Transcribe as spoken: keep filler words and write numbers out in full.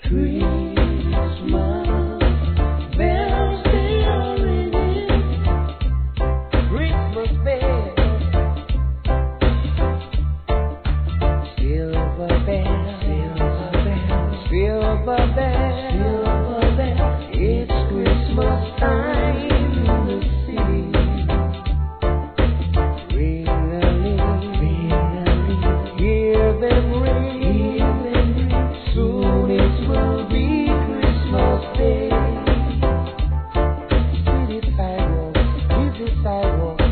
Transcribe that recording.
Christmas bells they are ringing. Christmas bells, silver bells, silver bells, silver bells, silver bells. It's Christmas time in the city. Ring a ling, ring a ling, hear them ring, hear them ring. Soon it will be Christmas Day. City sidewalk, busy sidewalk,